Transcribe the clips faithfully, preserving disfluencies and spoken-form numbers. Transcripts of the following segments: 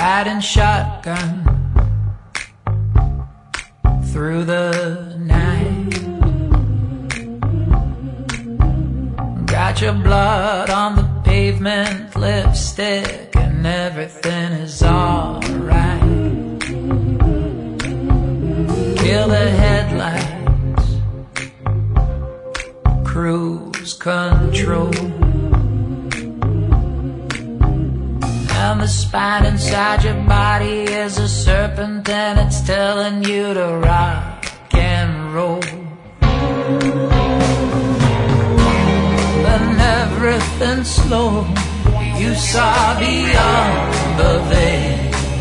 riding shotgun through the night. Got your blood on the pavement, lipstick, and everything is alright. Kill the headlights, cruise control, and the spine inside your body is a serpent, and it's telling you to rock and roll. Then everything's slow, you saw beyond the veil.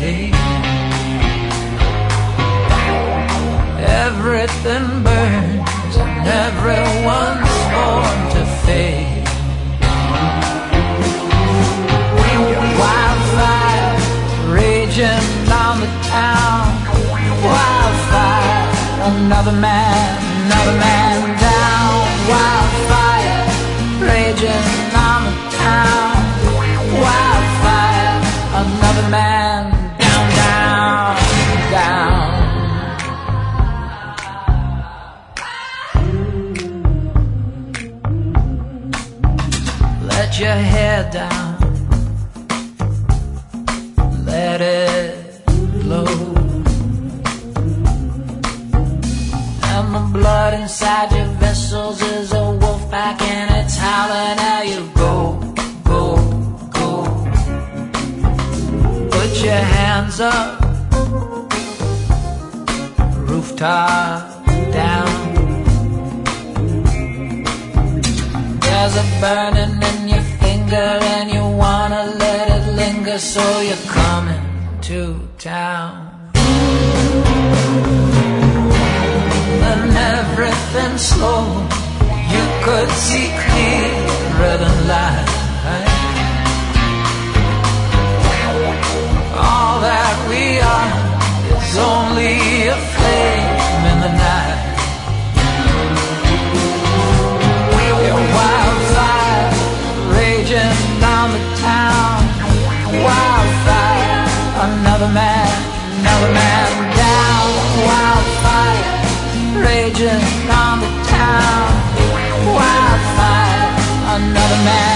Everything burns and everyone's born to fade. Wildfire raging on the town. Wildfire, another man, another man down. Wildfire raging on the town. Wildfire, another man down, down, down. Let your hair down, let it blow, and the blood inside your vessels is a wolf pack, and it's howling how you go, go, go. Put your hands up, rooftop down. There's a burning in your finger and you wanna let it linger, so you're coming to town. Then everything's slow, you could see clearer than light. All that we are is only a flame in the night. Wildfire raging down the town. Wildfire, another man, another man down. Wildfire raging down the town. Wildfire, another man.